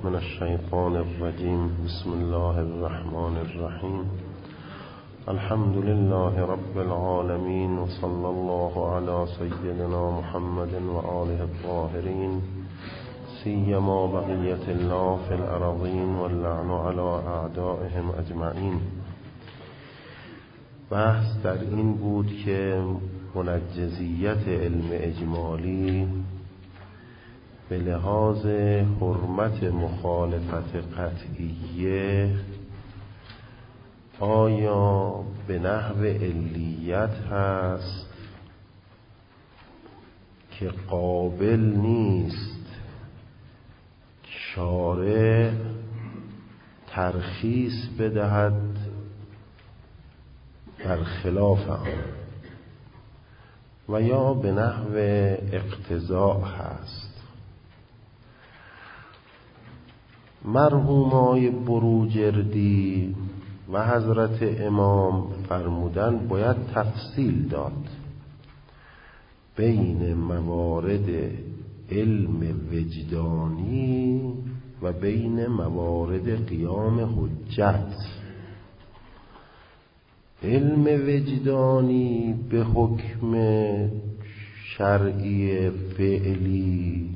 من الشیطان الرجیم. بسم الله الرحمن الرحیم. الحمد لله رب العالمین و صلی الله علی سیدنا محمد و آله الطاهرین، سیما بقیة الله فی الارضین واللعن علی اعدائهم اجمعین. بحث در این بود که منجزیت علم اجمالی به لحاظ حرمت مخالفت قطعیه آیا به نحو علیت هست که قابل نیست شارع ترخیص بدهد در خلاف آن، و یا به نحو اقتضاء هست. مرحومای بروجردی و حضرت امام فرمودن باید تفصیل داد بین موارد علم وجدانی و بین موارد قیام حجت. علم وجدانی به حکم شرعی فعلی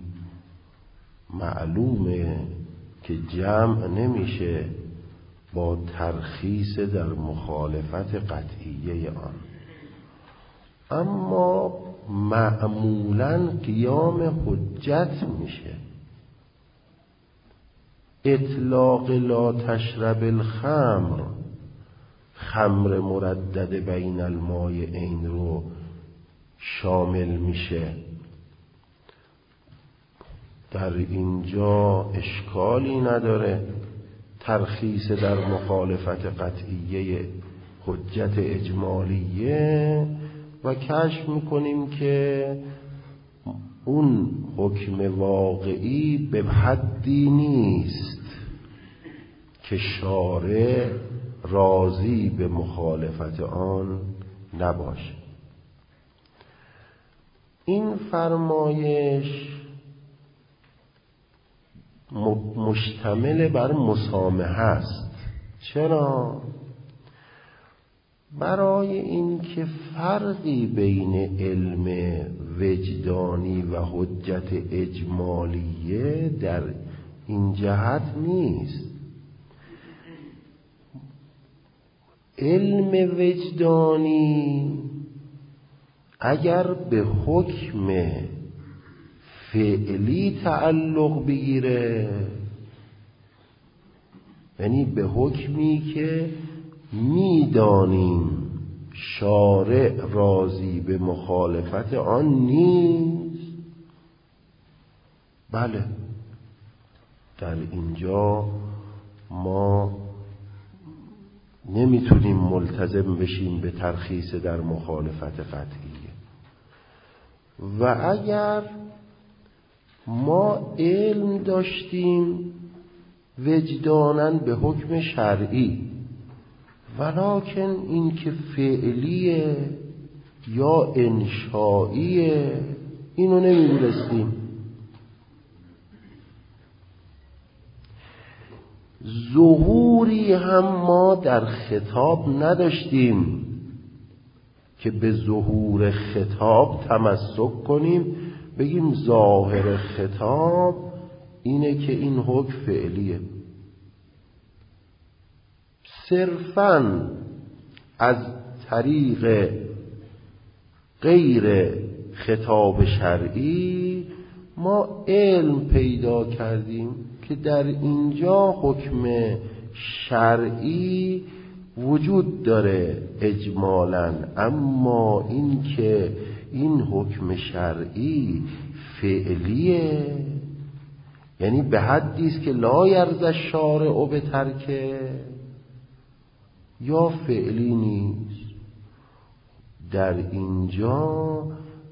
معلومه که جمع نمیشه با ترخیص در مخالفت قطعیه آن، اما معمولاً قیام حجت میشه. اطلاق لا تشرب الخمر، خمر مردد بین المایعین رو شامل میشه. در اینجا اشکالی نداره ترخیص در مخالفت قطعیه حجت اجمالیه، و کشف میکنیم که اون حکم واقعی به حدی نیست که شارع راضی به مخالفت آن نباشه. این فرمایش مشتمل بر مسامحه است. چرا؟ برای این که فرقی بین علم وجدانی و حجت اجمالیه در این جهت نیست. علم وجدانی اگر به حکم فعلی تعلق بگیره، یعنی به حکمی که میدانیم شارع راضی به مخالفت آن نیست، بله در اینجا ما نمیتونیم ملتزم بشیم به ترخیص در مخالفت قطعیه. و اگر ما علم داشتیم وجداناً به حکم شرعی، ولکن این که فعلیه یا انشائیه اینو نمیدونستیم، ظهوری هم ما در خطاب نداشتیم که به ظهور خطاب تمسک کنیم، بگیم ظاهر خطاب اینه که این حکم فعلیه. صرفاً از طریق غیر خطاب شرعی ما علم پیدا کردیم که در اینجا حکم شرعی وجود داره اجمالاً، اما این که این حکم شرعی فعلیه، یعنی به حدی است که لا یرضی الشارع به ترکه، یا فعلی نیست. در اینجا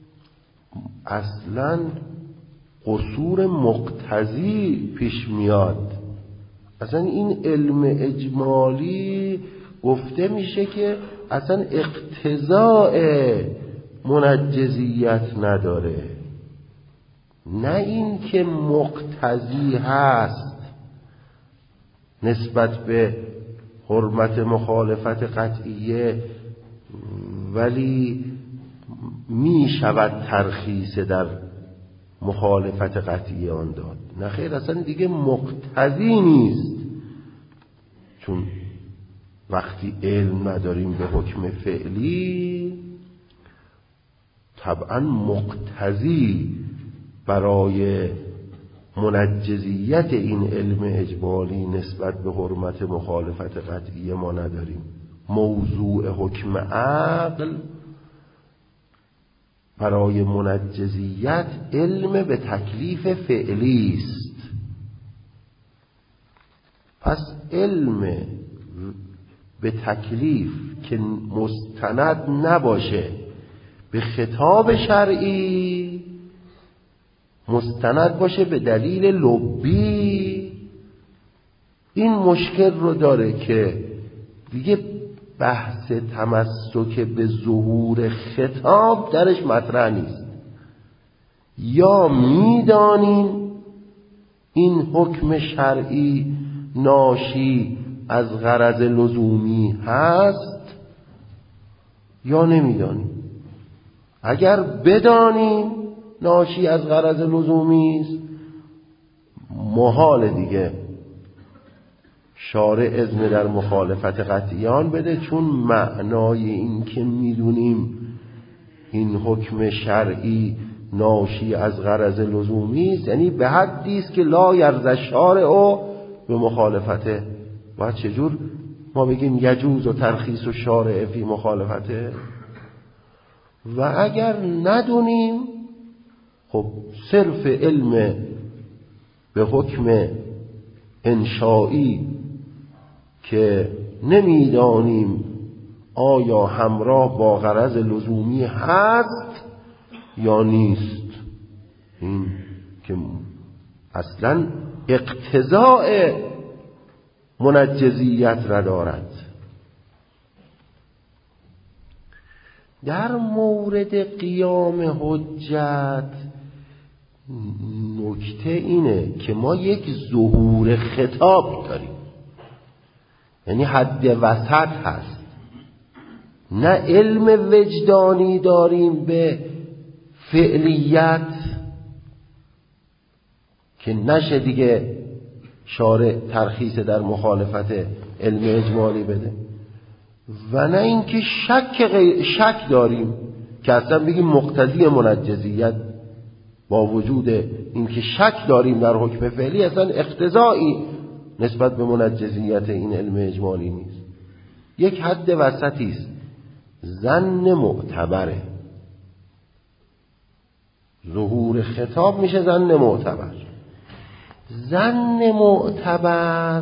اصلاً قصور مقتضی پیش میاد. اصلا این علم اجمالی گفته میشه که اصلا اقتضاء منجزیت نداره، نه این که مقتضی هست. نسبت به حرمت مخالفت قطعیه، ولی می شود ترخیص در مخالفت قطعی آن داد. نه خیر، اصلا دیگه مقتضی نیست، چون وقتی علم نداریم به حکم فعلی، طبعا مقتضی برای منجزیت این علم اجمالی نسبت به حرمت مخالفت قطعی ما نداریم. موضوع حکم عقل برای منجزیت علم به تکلیف فعلی است. پس علم به تکلیف که مستند نباشه به خطاب شرعی، مستند باشه به دلیل لبی، این مشکل رو داره که دیگه بحث تمسک به ظهور خطاب درش مطرح نیست. یا میدانیم این حکم شرعی ناشی از غرض لزومی هست یا نمیدانیم. اگر بدانیم ناشی از غرض لزومی است، محال دیگه شارع اذن در مخالفت قطعیان بده، چون معنای این که میدونیم این حکم شرعی ناشی از غرض لزومی است یعنی به حدی است که لا یرضی الشارع به مخالفته. و چجور ما بگیم یجوز و ترخیص و شارع فی مخالفته؟ و اگر ندونیم، خب صرف علم به حکم انشائی که نمیدانیم آیا همراه با غرض لزومی هست یا نیست، این که اصلا اقتضاء منجزیت را دارد. در مورد قیام حجت نکته اینه که ما یک ظهور خطاب داریم، یعنی حد وسط هست، نه علم وجدانی داریم به فعلیت که نشه دیگه شارع ترخیص در مخالفت علم اجمالی بده، و نه اینکه شک داریم که اصلا بگیم مقتضی منجزیت، با وجود اینکه شک داریم در حکم فعلی اصلا اقتضایی نسبت به منجزیت این علم اجمالی نیست. یک حد وسطی است، ظن معتبره. ظهور خطاب میشه ظن معتبر. ظن معتبر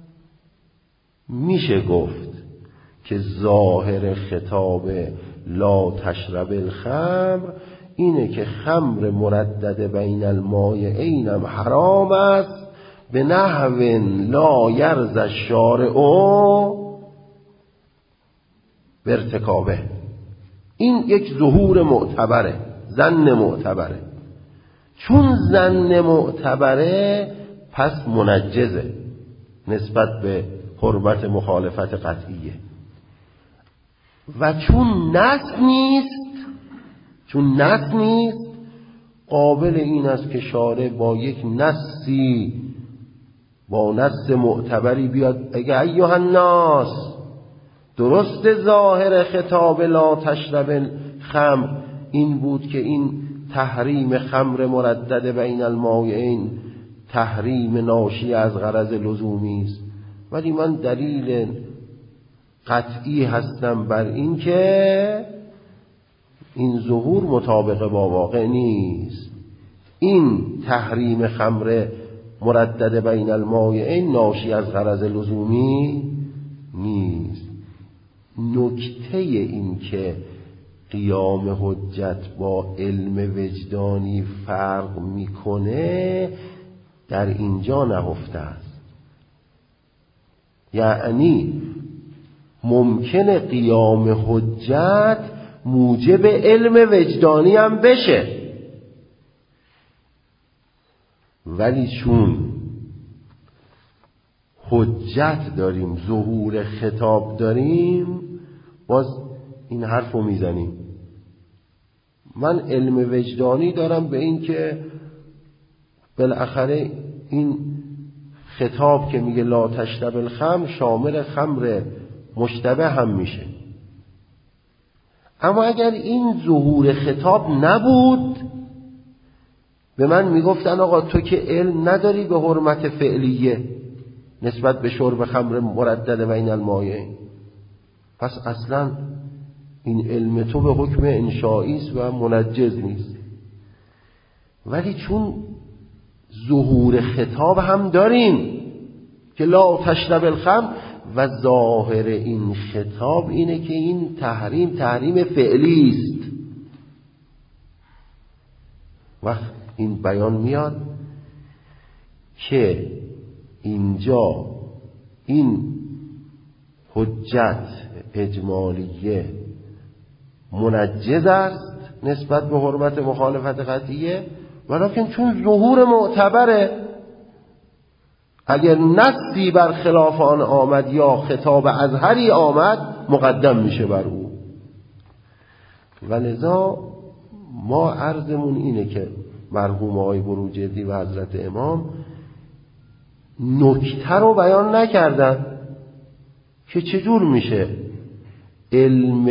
میشه گفت که ظاهر خطاب لا تشرب الخمر اینه که خمر مردد بین المایعین هم حرام است به نحو لا یرضی الشارع به ارتکابه. این یک ظهور معتبره، ظن معتبره. چون ظن معتبره پس منجزه نسبت به حرمت مخالفت قطعیه. و چون نص نیست قابل این است که شارع با یک نصی، با نص معتبری بیاد اگه ایها الناس درست ظاهر خطاب لا تشرب الخمر این بود که این تحریم خمر مردد بین المایعین تحریم ناشی از غرض لزومی است، ولی من دلیل قطعی هستم بر این که این ظهور مطابق با واقع نیست، این تحریم خمر مردد بین المایعین ناشی از غرض لزومی نیست. نکته این که قیام حجت با علم وجدانی فرق میکنه در اینجا نهفته است. یعنی ممکنه قیام حجت موجب علم وجدانی هم بشه، ولی چون حجت داریم، ظهور خطاب داریم، باز این حرف رو میزنیم. من علم وجدانی دارم به این که بالاخره این خطاب که میگه لا تشرب الخمر شامل خمر مشتبه هم میشه. اما اگر این ظهور خطاب نبود، به من میگفتن آقا تو که علم نداری به حرمت فعلیه نسبت به شرب خمر مردد بین المایعین، پس اصلا این علم تو به حکم انشایی است و منجز نیست. ولی چون ظهور خطاب هم داریم که لا تشرب الخمر و ظاهر این خطاب اینه که این تحریم فعلی است، وقت این بیان میاد که اینجا این حجت اجمالیه منجز است نسبت به حرمت مخالفت قطعیه، ولکن چون ظهور معتبره، اگر نصی بر خلاف آن آمد یا خطاب ازهری آمد مقدم میشه بر او. ولذا ما عرضمون اینه که مرحوم آقای بروجردی و حضرت امام نکته رو بیان نکردن که چجور میشه علم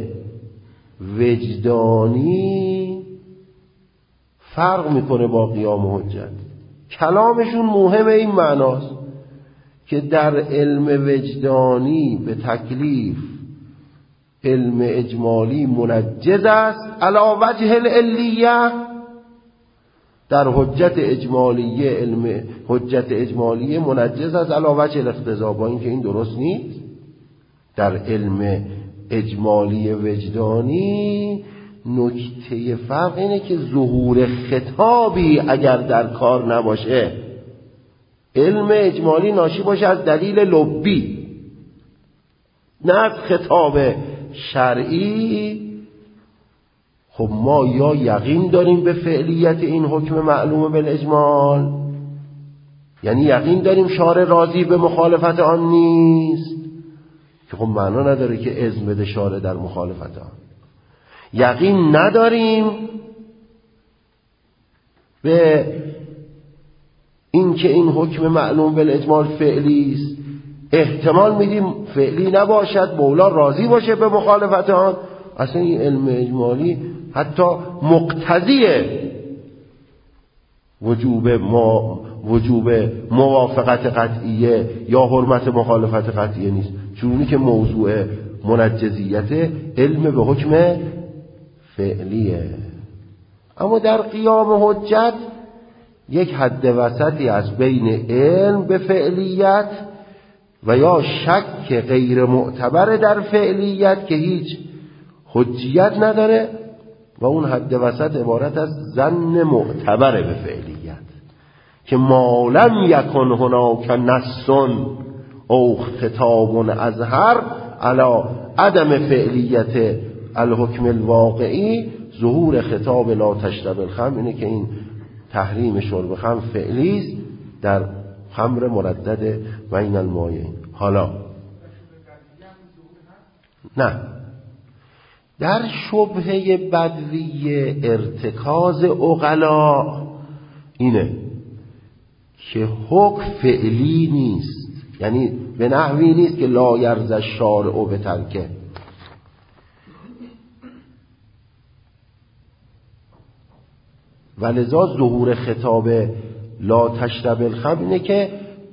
وجدانی فرق میکنه با قیام حجت. کلامشون مهم این معناست که در علم وجدانی به تکلیف علم اجمالی منجز است علی وجه العلیه، در حجت اجمالیه علم حجت اجمالیه منجز است علی وجه الاقتضا، با اینکه این درست نیست. در علم اجمالی وجدانی نکته فرق اینه که ظهور خطابی اگر در کار نباشه، علم اجمالی ناشی باشه از دلیل لبی نه از خطاب شرعی، خب ما یا یقین داریم به فعلیت این حکم معلوم بالاجمال، یعنی یقین داریم شارع راضی به مخالفت آن نیست، که خب معنا نداره که اذن بده شارع در مخالفت آن. یقین نداریم به این که این حکم معلوم بالاجمال فعلی است، احتمال میدیم فعلی نباشد، مولا راضی باشه به مخالفت آن. اصلا این علم اجمالی حتی مقتضی وجوب موافقت قطعیه یا حرمت مخالفت قطعیه نیست، چونی که موضوع منجزیت علم به حکم فعلیه. اما در قیام حجت یک حد وسطی از بین علم به فعلیت و یا شک غیر معتبر در فعلیت که هیچ حجیت نداره، و اون حد وسط عبارت از ظن معتبر به فعلیت که ما لم یکن هناک نص او خطاب ازهر علی عدم فعلیت الحکم الواقعی. ظهور خطاب لا تشرب الخمر اینه که این تحریم شرب خمر فعلی است در خمر مردد بین المایعین. حالا نه، در شبهه بدوی ارتکاز عقلا اینه که حکم فعلی نیست، یعنی به نحوی نیست که لا یرضی الشارع به ترکه. ولذا ظهور خطاب لا تشرب الخمر اینه که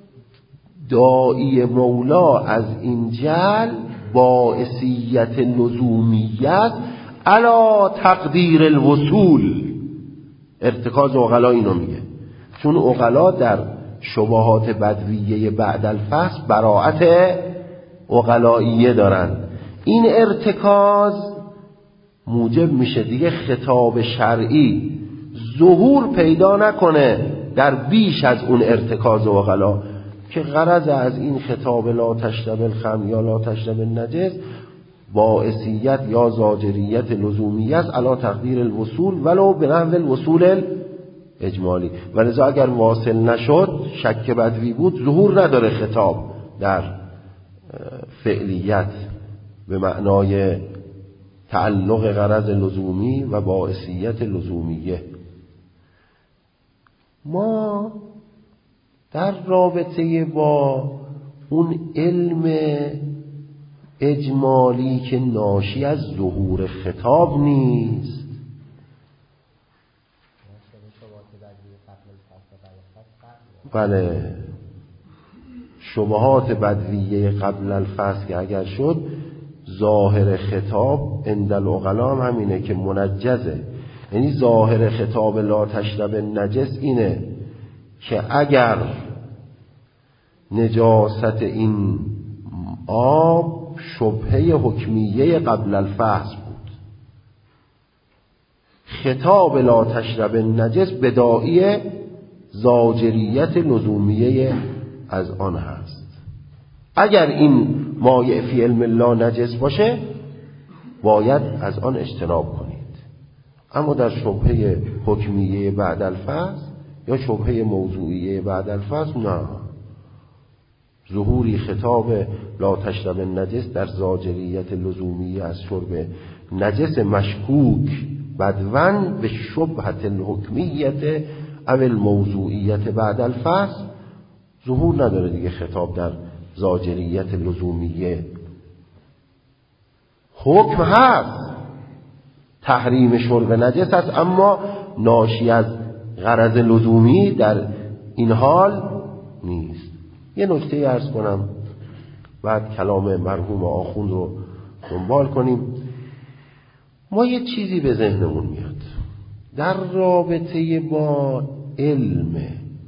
داعی مولا از این جهل باعثیت لزومیت علی تقدیر الوصول. ارتکاز عقلا اینو میگه، چون عقلا در شبهات بدویه بعد الفصل براعت عقلائیه دارن. این ارتکاز موجب میشه دیگه خطاب شرعی ظهور پیدا نکنه در بیش از اون ارتکاز عقلا، که غرض از این خطاب لا تشرب الخمر یا لا تشرب النجس باعثیت یا زاجریت لزومیت علی تقدیر الوصول ولو به نحو الوصول اجمالی. و لذا اگر واصل نشد، شک بدوی بود، ظهور نداره خطاب در فعلیت به معنای تعلق غرض لزومی و باعثیت لزومیه. ما در رابطه با اون علم اجمالی که ناشی از ظهور خطاب نیست، بله، شبهات بدویه قبل الفصل که اگر شد، ظاهر خطاب عند العقلا هم همینه که منجزه. یعنی ظاهر خطاب لا تشرب نجس اینه که اگر نجاست این آب شبهه حکمیه قبل الفصل بود، خطاب لا تشرب نجس بداعی زاجریت لزومیه از آن هست. اگر این مایع فی علم الله نجس باشه باید از آن اجتناب کنید. اما در شبهه حکمیه بعد الفصل یا شبهه موضوعیه بعد الفصل نه، ظهوری خطاب لا تشرب نجس در زاجریت لزومیه از شرب نجس مشکوک بدون به شبهت الحکمیت او الموضوعیت بعد الفصل ظهور نداره دیگه. خطاب در زاجریت لزومیه حکم هست، تحریم شرب نجس هست، اما ناشی از غرض لزومی در این حال نیست. یه نکته عرض کنم بعد کلام مرحوم آخوند رو دنبال کنیم. ما یه چیزی به ذهنمون میاد در رابطه با علم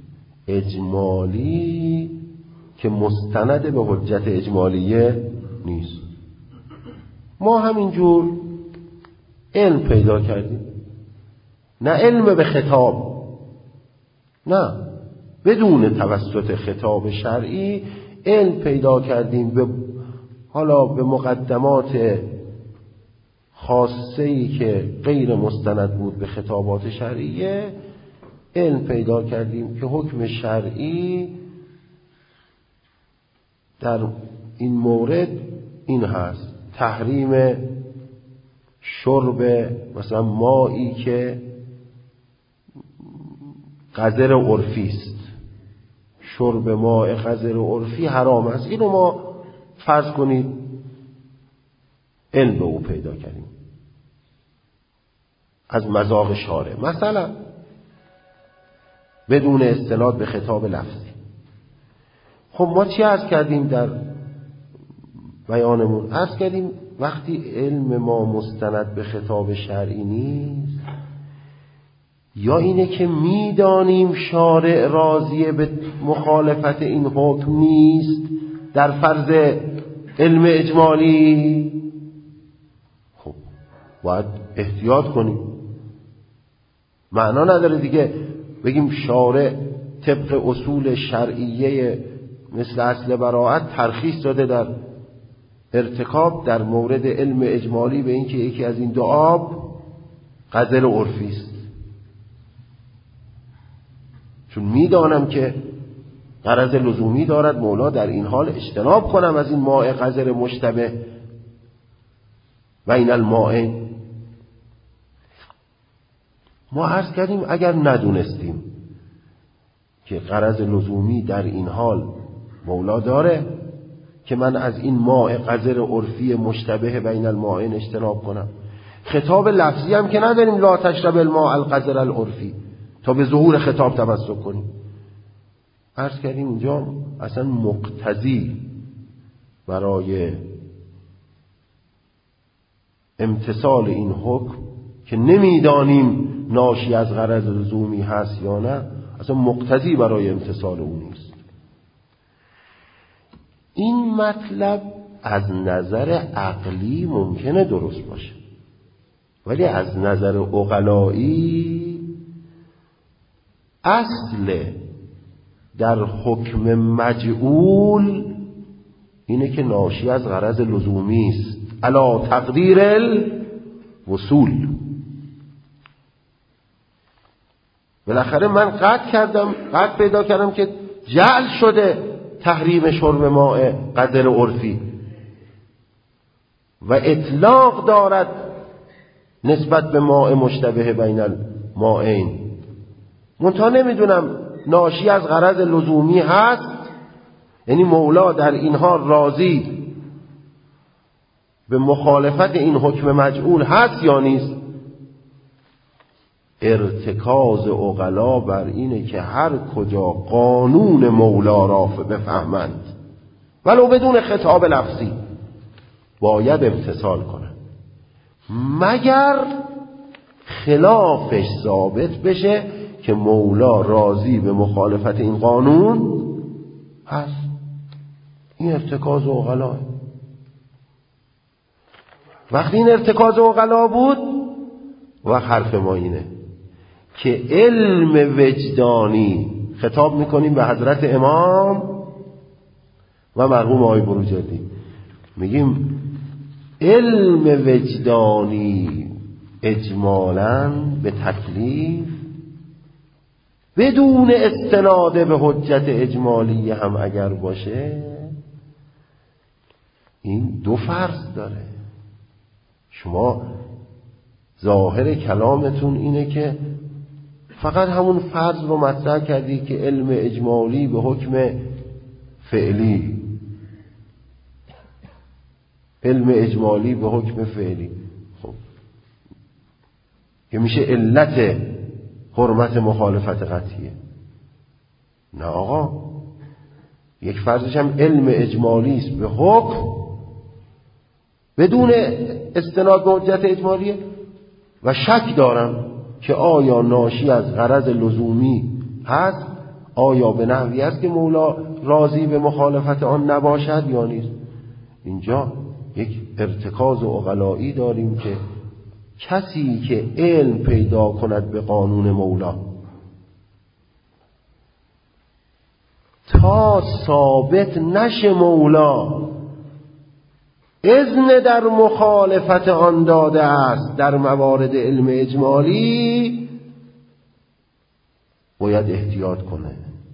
اجمالی که مستند به حجت اجمالیه نیست. ما همینجور علم پیدا کردیم، نه علم به خطاب، نه، بدون توسط خطاب شرعی علم پیدا کردیم حالا به مقدمات خاصه‌ای که غیر مستند بود به خطابات شرعیه، علم پیدا کردیم که حکم شرعی در این مورد این هست: تحریم شرب مثلا مایی که قذر عرفی است، شرب ماء قذر عرفی حرام است. اینو ما فرض کنید علم به او پیدا کردیم از مذاق شارع، مثلا بدون استناد به خطاب لفظی. خب ما چی عرض کردیم در بیانمون؟ عرض کردیم وقتی علم ما مستند به خطاب شرعی نیست، یا اینه که میدانیم شارع راضی به مخالفت این حکم نیست در فرض علم اجمالی، خب باید احتیاط کنیم. معنا نداره دیگه بگیم شارع طبق اصول شرعیه مثل اصل براءت ترخیص داده در ارتکاب در مورد علم اجمالی به اینکه یکی از این دو آب قذر عرفی است، چون میدانم که غرض لزومی دارد مولا در این حال اجتناب کنم از این ماء قذر مشتبه و این الماء. ما عرض کردیم اگر ندونستیم که غرض لزومی در این حال مولا داره که من از این ماء قذر عرفی مشتبه بین الماءین اجتناب کنم، خطاب لفظی هم که نداریم لا تشرب الماء القذر العرفی تا به ظهور خطاب تمسک کنیم. عرض کردیم اینجا اصلا مقتضی برای امتثال این حکم که نمیدانیم ناشی از غرض لزومی هست یا نه، اصلا مقتضی برای امتثال اون نیست. این مطلب از نظر عقلی ممکنه درست باشه، ولی از نظر عقلایی اصل در حکم مجعول اینه که ناشی از غرض لزومی است علی تقدیر الوصول. بالاخره من قطع پیدا کردم که جعل شده تحریم شرب ماء قدر عرفی و اطلاق دارد نسبت به ماء مشتبه بین الماءین. منتها نمیدونم ناشی از غرض لزومی هست، یعنی مولا در اینها راضی به مخالفت این حکم مجعول هست یا نیست. ارتکاز عقلا بر اینه که هر کجا قانون مولا را بفهمند ولو بدون خطاب لفظی باید امتثال کنند، مگر خلافش ثابت بشه که مولا راضی به مخالفت این قانون هست. این ارتکاز عقلا. وقتی این ارتکاز عقلا بود و حرف ما اینه که علم وجدانی، خطاب میکنیم به حضرت امام و مرحوم آقای بروجردی، میگیم علم وجدانی اجمالاً به تکلیف بدون استناد به حجت اجمالی هم اگر باشه این دو فرض داره. شما ظاهر کلامتون اینه که فقط همون فرض رو مطرح کردی که علم اجمالی به حکم فعلی، علم اجمالی به حکم فعلی، خب که میشه علت حرمت مخالفت قطعیه. نه آقا، یک فرضش هم علم اجمالی است به حکم بدون استناد به حجت اجمالیه و شک دارم که آیا ناشی از غرض لزومی هست، آیا به نحوی است که مولا راضی به مخالفت آن نباشد یا نیست. اینجا یک ارتکاز عقلایی داریم که کسی که علم پیدا کند به قانون مولا تا ثابت نشه مولا اذن در مخالفت آن داده است در موارد علم اجمالی، باید احتیاط کنه.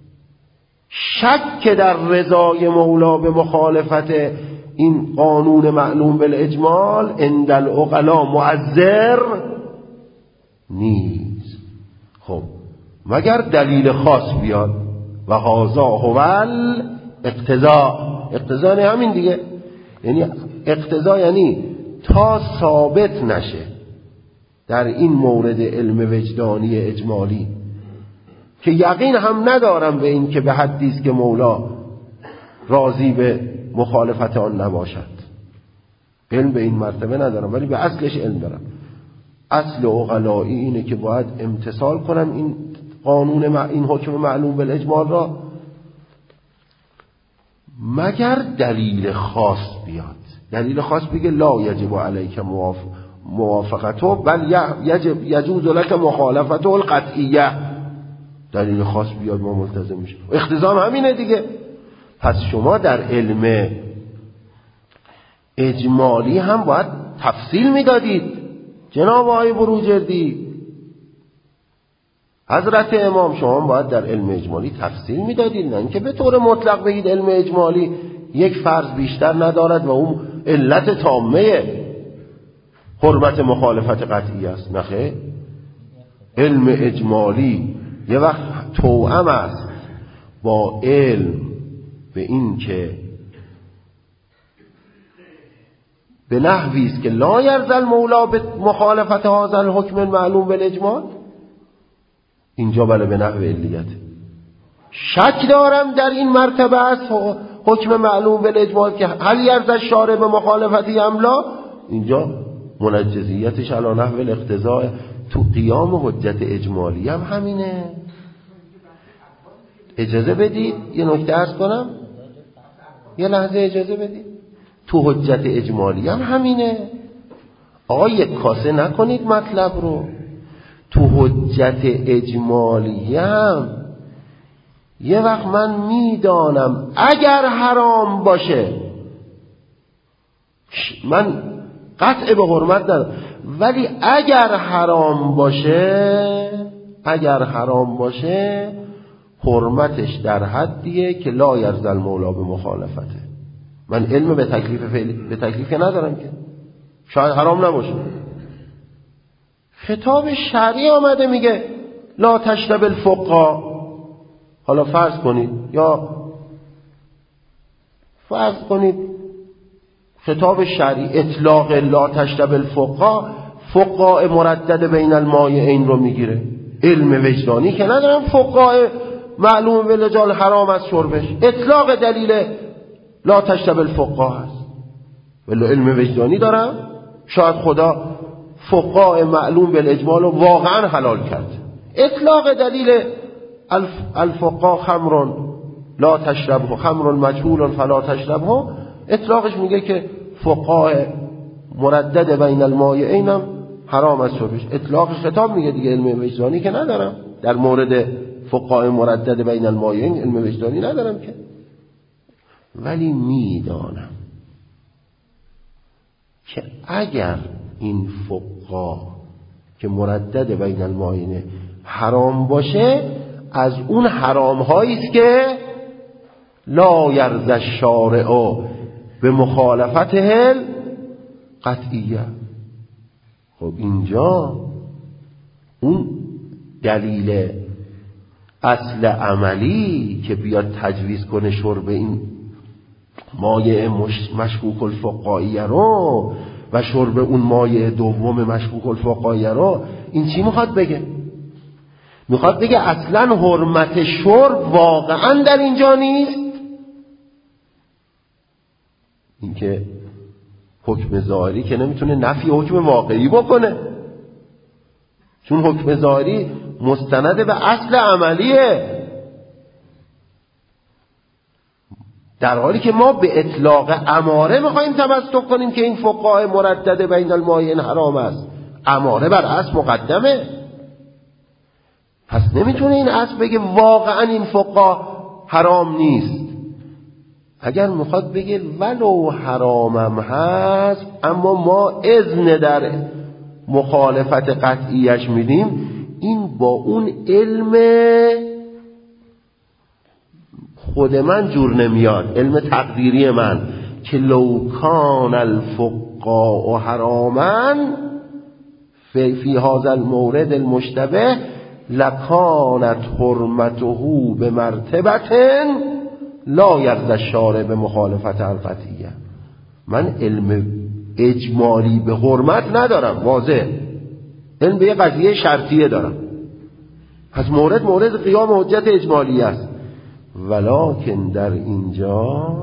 شک در رضای مولا به مخالفت این قانون معلوم بالاجمال عند العقلا معذر نیست. خب مگر دلیل خاص بیاد و هذا هو الاقتضاء. اقتضا نه همین دیگه، یعنی اقتضا یعنی تا ثابت نشه در این مورد علم وجدانی اجمالی که یقین هم ندارم به این که به حدی است که مولا راضی به مخالفت آن نباشد، علم به این مرتبه ندارم ولی به اصلش علم دارم. اصل عقلایی اینه که باید امتثال کنم این قانون این حکم معلوم بالاجمال را مگر دلیل خاص بیاد. دلیل خاص بگه لا یجب علیک موافقته بل یجوز لک مخالفته القطعیه. دلیل خاص بیاد ما ملتزم میشیم. اقتضا همینه دیگه. پس شما در علم اجمالی هم باید تفصیل میدادید جناب آقای بروجردی، حضرت امام، شما باید در علم اجمالی تفصیل میدادید، نه اینکه به طور مطلق بگید علم اجمالی یک فرض بیشتر ندارد و اون علت تامه حرمت مخالفت قطعی است. نه خیر، علم اجمالی یه وقت توأم است با علم به این که به نحوی است که لا یرضی مولا به مخالفت هذا الحکم معلوم بالاجمال. اینجا بله به نحو علیت شک دارم در این مرتبه است حکم معلوم بالاجمال که هل یرضی الشارع به مخالفتی ام لا. اینجا منجزیتش علی نحو الاقتضاء. تو قیام حجت اجمالی هم همینه. اجازه بدید یه نکته عرض کنم، یه لحظه اجازه بدید. تو حجت اجمالی هم همینه. آقا یک کاسه نکنید مطلب رو. تو حجت اجمالی هم یه وقت من میدانم اگر حرام باشه، من قطع به حرمت ندارم، ولی اگر حرام باشه اگر حرام باشه حرمتش در حدیه که لا یرضی المولا به مخالفته. من علم به تکلیف ندارم که شاید حرام نباشه. خطاب شرعی آمده میگه لا تشرب الفقا. حالا فرض کنید خطاب شرعی اطلاق لا تشرب الفقا فقاء مردد بین المایعین رو میگیره. علم وجدانی که ندارم فقاء معلوم بالرجال حرام از شربش، اطلاق دلیل لا تشرب الفقا هست. ولی علم وجدانی دارم شاید خدا فقاء معلوم بالاجمال رو واقعا حلال کرد. اطلاق دلیل الفقا خمر لا تشربه خمر مجهول فلا تشربه، اطلاقش میگه که فقاء مردد بین المایعین هم حرام از شربش. اطلاق خطاب میگه دیگه، علم وجدانی که ندارم در مورد فقاء مردد بین المایعین، علم وجدانی ندارم که. ولی میدانم که اگر این فقاء که مردد بین المایعین حرام باشه، از اون حرام هایی است که لا یرضی الشارع به مخالفته قطعیه. خب اینجا اون دلیل اصل عملی که بیاد تجویز کنه شرب این مایع مشکوک الفقاعیه رو و شرب اون مایع دوم مشکوک الفقاعیه رو، این چی میخواد بگه؟ میخواد بگه اصلا حرمت شرب واقعا در اینجا نیست. این که حکم ظاهری که نمیتونه نفی حکم واقعی بکنه، چون حکم ظاهری مستند به اصل عملیه، در حالی که ما به اطلاق اماره میخوایم تمسک کنیم که این فقاء مردد بین المایعین حرام است. اماره بر اصل مقدمه، پس نمیتونه این اصل بگه واقعا این فقاء حرام نیست. اگر میخواد بگه ولو حرامم هست اما ما اذن در مخالفت قطعیش میدیم، این با اون علم خود من جور نمیاد، علم تقدیری من که لو کان الفقاء حراما فی هذا المورد المشتبه لکانت حرمته به مرتبت لا یرضی الشارع به مخالفت القطعیه. من علم اجمالی به حرمت ندارم، واضح، علم به یه قضیه شرطیه دارم، پس مورد قیام حجت اجمالی است. ولکن در اینجا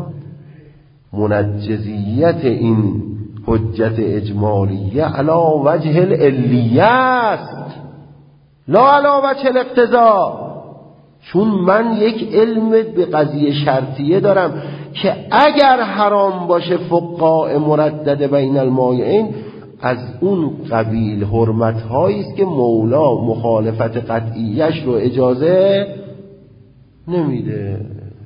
منجزیت این حجت اجمالیه علی وجه العلیه است لا علی وجه الاقتضاء. چون من یک علم به قضیه شرطیه دارم که اگر حرام باشه فقاء مردد بین المایعین، از اون قبیل حرمت هایی است که مولا مخالفت قطعیش رو اجازه نمیده.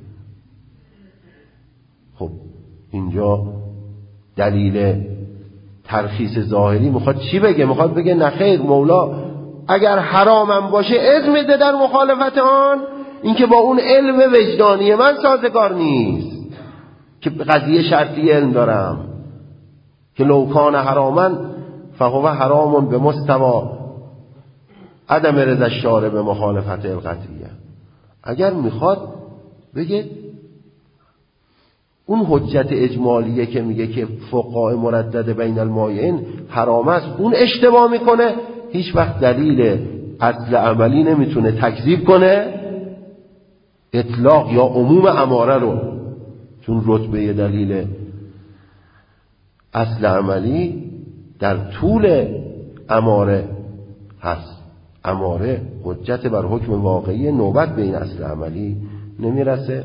خب اینجا دلیل ترخیص ظاهری میخواد چی بگه؟ میخواد بگه نخیر، مولا اگر حرامم باشه اذن میده در مخالفت آن، این که با اون علم وجدانی من سازگار نیست که قضیه شرطی علم دارم که لو کان حراما فهو حرام به مستوی عدم رضا الشارع به مخالفت القطعیه. اگر میخواد بگه اون حجت اجمالیه که میگه که فقاء مردد بین المایعین حرام است، اون اشتباه میکنه، هیچ وقت دلیل اصل عملی نمیتونه تکذیب کنه اطلاق یا عموم اماره رو، چون رتبه دلیل اصل عملی در طول اماره هست. اماره حجت بر حکم واقعی، نوبت به این اصل عملی نمیرسه.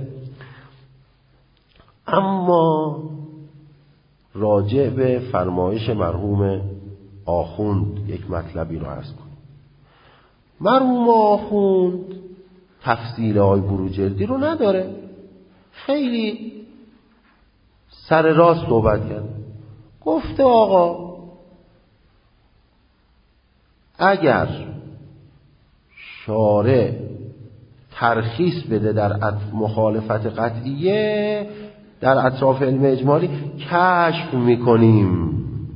اما راجع به فرمایش مرحوم آخوند یک مطلبی رو عرض کنیم. مرحوم آخوند تفسیر آیه بروجردی رو نداره، خیلی سر راست صحبت کرد. گفته آقا اگر شارع ترخیص بده در مخالفت قطعیه، در اطراف علم اجمالی کشف میکنیم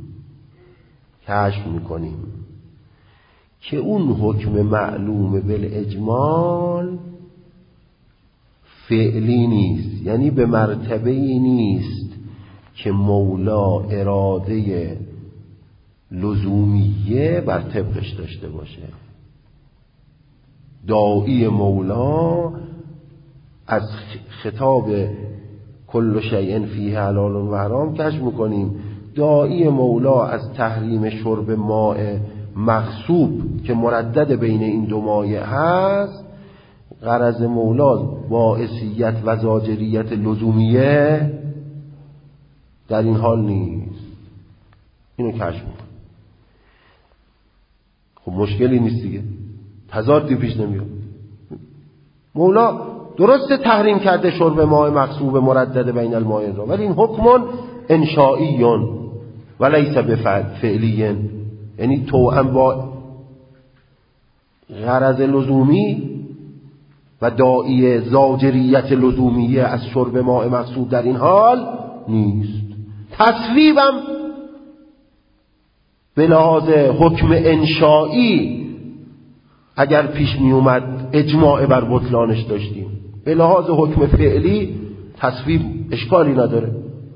که اون حکم معلوم بالاجمال فعلی نیست، یعنی به مرتبه ای نیست که مولا اراده لزومیه بر طبقش داشته باشه. داعی مولا از خطاب کل شیء فیه حلال و حرام کشف میکنیم. داعی مولا از تحریم شرب ماء مغصوب که مردد بین این دو مایع هست، غرض مولا باعثیت و زاجریت لزومیه در این حال نیست. اینو کشف میکنیم. خب مشکلی نیست دیگه، تضادی پیش نمیاد. مولا درست تحریم کرده شرب ماء مغصوب مردد بین الماء را، ولی این حکم انشائی و لیس بفعلی، یعنی توأم با غرض لزومی و داعی زاجریت لزومیه از شرب ماء مغصوب در این حال نیست. تصویبم به لحاظ حکم انشائی اگر پیش می اومد اجماع بر بطلانش داشتیم، به لحاظ حکم فعلی تصویب اشکالی نداره.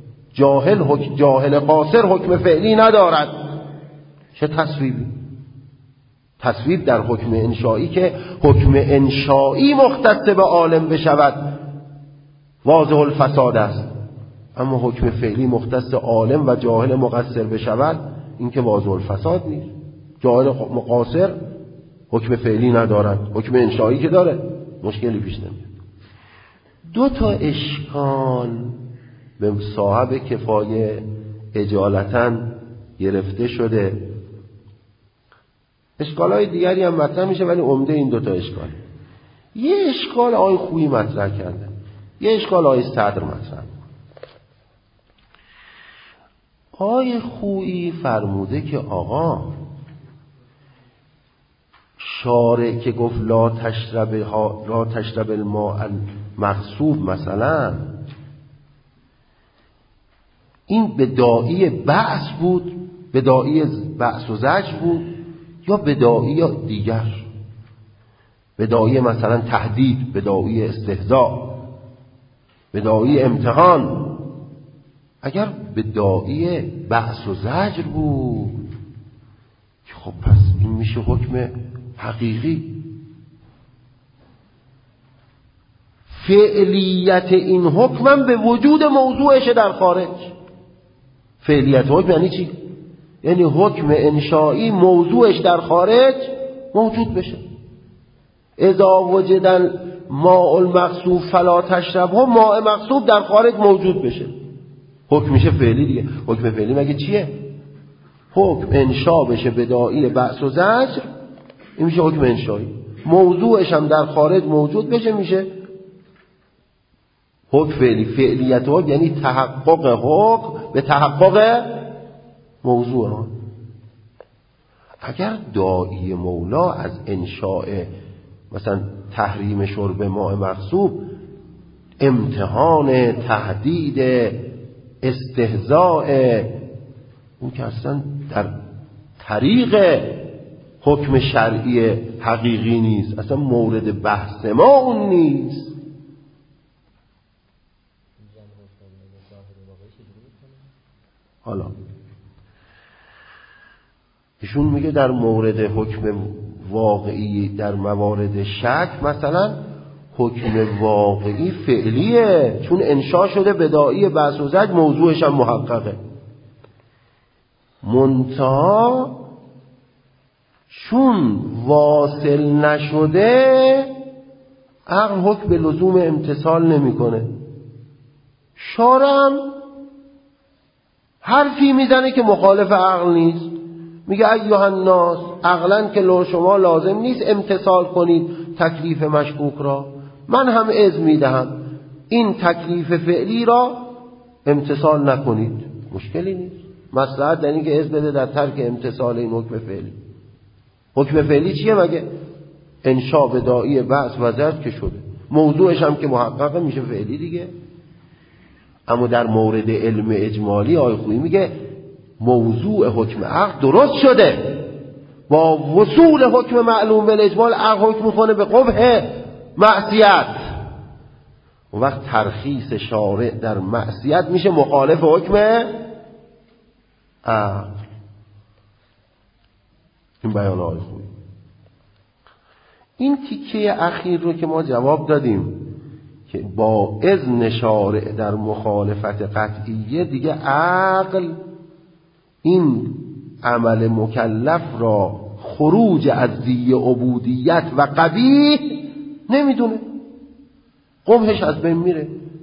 جاهل قاصر حکم فعلی ندارد، چه تصویبی؟ تصویب در حکم انشائی که حکم انشائی مختص به عالم بشود واضح الفساد است، اما حکم فعلی مختص عالم و جاهل مقصر بشود این که واضح الفساد نیست. جاهل مقصر حکم فعلی ندارد، حکم انشائی که داره، مشکلی پیش نمیاد. دو تا اشکال به صاحب کفایه اجالتاً گرفته شده. اشکال‌های دیگری هم مطرح میشه ولی عمده این دو تا اشکال. یه اشکال آقای خویی مطرح کرده، یه اشکال آقای صدر مطرح. آقای خویی فرموده که آقا شارع که گفت لا تشرب الماء المغصوب مثلا، این به داعی بعث بود، به داعی بعث و زجر بود، یا به داعی دیگر، به داعی مثلا تهدید، به داعی استهزاء، به داعی امتحان. اگر به داعی بعث و زجر بود خب پس این میشه حکم حقیقی. فعلیت این حکم به وجود موضوعش در خارج. فعلیت حکم یعنی چی؟ یعنی حکم انشائی موضوعش در خارج موجود بشه. اذا وجد ماء المغصوب فلا تشربه، ماء مغصوب در خارج موجود بشه، حکم میشه فعلی دیگه. حکم فعلی مگه چیه؟ حکم انشا بشه به داعی بعث و زجر، این میشه حکم انشایی. موضوعش هم در خارج موجود بشه میشه حکم فعلی. فعلیت حکم یعنی تحقق حکم به تحقق موضوع ها. اگر داعی مولا از انشاء مثلا تحریم شرب ماء مغصوب امتحان، تهدید، استهزاء، اون که اصلا در طریق حکم شرعی حقیقی نیست، اصلا مورد بحث ما اون نیست. حالا ایشون میگه در مورد حکم واقعی در موارد شک مثلا حکم واقعی فعلیه، چون انشا شده به داعی بحث و زجر، موضوعش هم محققه. منتها چون واصل نشده عقل حکم به لزوم امتثال نمیکنه. شارع حرفی میزنه که مخالف عقل نیست، میگه ایها الناس عقلا که شما لازم نیست امتثال کنید تکلیف مشکوک را، من هم اذن میدهم این تکلیف فعلی را امتثال نکنید، مشکلی نیست. مصلحت در این که اذن بده در ترک امتثال این حکم فعلی. حکم فعلی چیه مگه؟ انشاء بدائی بعث و زرد که شده، موضوعش هم که محقق میشه فعلی دیگه. اما در مورد علم اجمالی آقای خویی میگه موضوع حکم عقل درست شده، با وصول حکم معلوم به اجمال عقل حکم میکنه به قبح معصیت. اون وقت ترخیص شارع در معصیت میشه مخالف حکم عقل. این بیان آقای خویی. این تیکه اخیر رو که ما جواب دادیم که با اذن شارع در مخالفت قطعیه، دیگه عقل این عمل مکلف را خروج از ذی عبودیت و قبیح نمیدونه، قبحش از بین میره.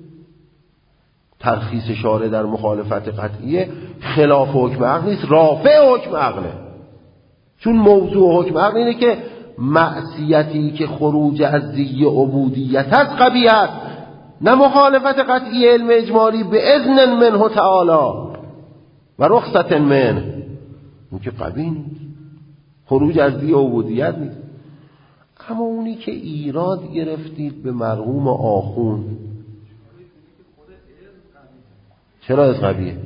ترخیص شارع در مخالفت قطعیه خلاف حکم عقل نیست، رافع حکم عقله. چون موضوع حکم عقل اینه که معصیتی که خروج از ذی عبودیت است قبیح است، نه مخالفت قطعی علم اجمالی به اذن منه تعالی و رخصت منه. اون که قبیح نیست، خروج از ذی عبودیت نیست. اما اونی که ایراد گرفتید به مرحوم آخون، چرا از قبیه؟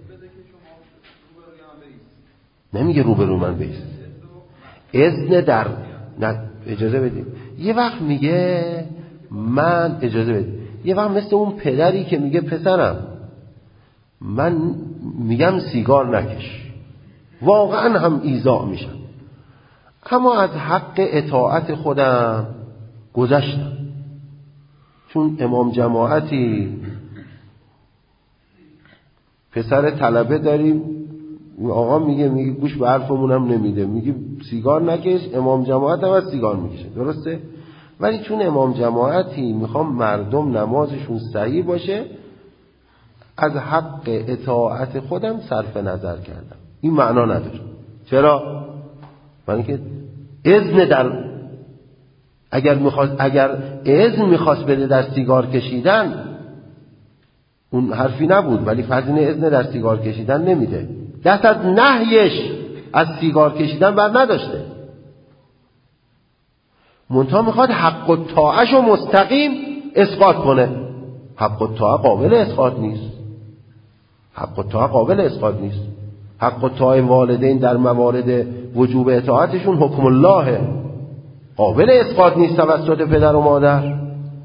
نمیگه روبرو من بیست، اذن در نه اجازه بدید. یه وقت میگه من اجازه بدید، یه وقت مثل اون پدری که میگه پسرم من میگم سیگار نکش، واقعا هم ایذا میشم، اما از حق اطاعت خودم گذشتم. چون امام جماعتی پسر طلبه داریم، آقا میگه گوش به حرفمونم نمیده، میگه سیگار نکش، امام جماعت هم از سیگار میکشه، درسته؟ ولی چون امام جماعتی میخوام مردم نمازشون صحیح باشه، از حق اطاعت خودم صرف نظر کردم. این معنا نداره. چرا؟ برای اینکه اذن در اگر اذن میخواست بده در سیگار کشیدن اون حرفی نبود، ولی فضل اذن در سیگار کشیدن نمیده، دست از نهیش از سیگار کشیدن بر نداشته. منتها میخواد حق الطاعه‌شو مستقیم اسقاط کنه. حق الطاعه قابل اسقاط نیست. حق الطاعه قابل اسقاط نیست. حق الطاعه والدین در موارد وجوب اطاعتشون حکم الله، قابل اسقاط نیست توسط پدر و مادر.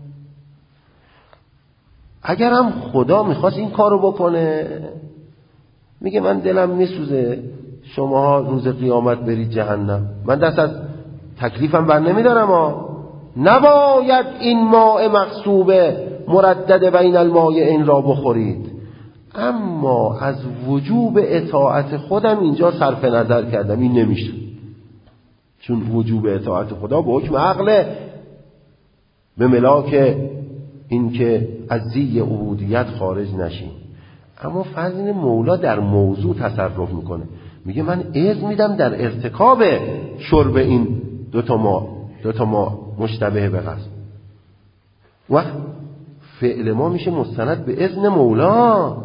اگر هم خدا میخواست این کارو بکنه، میگه من دلم میسوزه شماها روز قیامت برید جهنم، من دست از تکلیفم بر نمیدارم، نباید این ماء مغصوبه مردد بین المایعین را بخورید. اما از وجوب اطاعت خودم اینجا صرف نظر کردم، این نمیشه، چون وجوب اطاعت خدا به حکم عقله، به ملاک این که از ذی عبودیت خارج نشیم. اما فضل مولا در موضوع تصرف میکنه، میگه من اذن میدم در ارتکاب شرب این دوتا ما مشتبه به قصد. وقت فعل ما میشه مستند به اذن مولا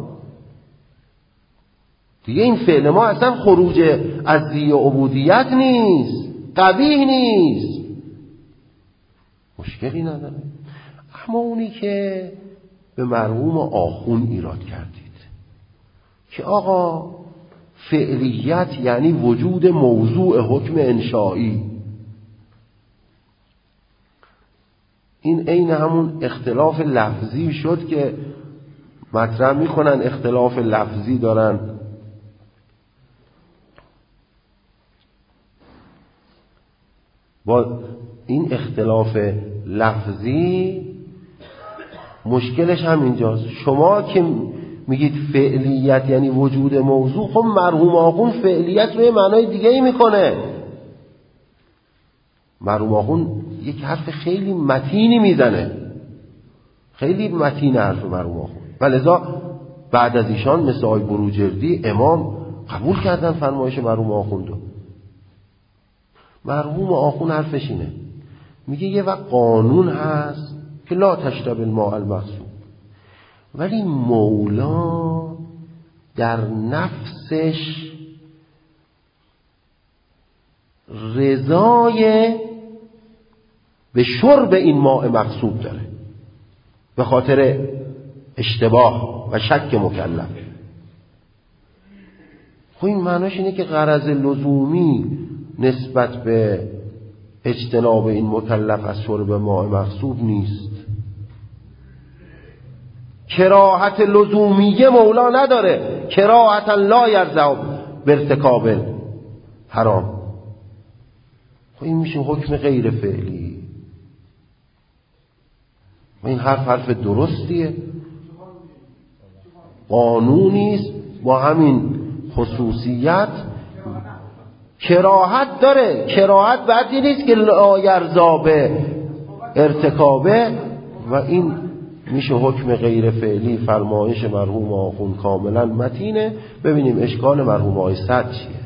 دیگه. این فعل ما اصلا خروج از ذی عبودیت نیست، قبیح نیست، مشکلی نداره. اما اونی که به مرحوم آخون ایراد کردید که آقا فعلیت یعنی وجود موضوع حکم انشایی، این عین همون اختلاف لفظی شد که مطرح میکنن، اختلاف لفظی دارن. با این اختلاف لفظی مشکلش هم اینجاست. شما که میگید فعلیت یعنی وجود موضوع، خب مرحوم آخون فعلیت رو یه معنای دیگه ای میکنه. مرحوم آخون یک حرف خیلی متینی میزنه، خیلی متین حرف مرحوم آخون، ولذا بعد از ایشان مثل آقای بروجردی امام قبول کردن فرمایش مرحوم آخون رو. مرحوم آخون حرفش اینه، میگه یه وقت قانون هست که لا تشرب الماء المغصوب، ولی مولا در نفسش رضای به شرب این ماء مغصوب داره به خاطر اشتباه و شک مکلف. خب این معناش اینه که غرض لزومی نسبت به اجتناب این مکلف از شرب ماء مغصوب نیست. کراهت لزومیه مولا نداره، کراهت لا یرضى بارتکاب حرام. خب این میشه حکم غیر فعلی. و این حرف درستیه، قانونیست با همین خصوصیت. کراهت داره، کراهت بعدی نیست که لا یرضى به ارتکابه، و این میشه حکم غیر فعلی. فرمایش مرحوم آخوند کاملا متینه. ببینیم اشکال مرحوم آقای سعد چیه.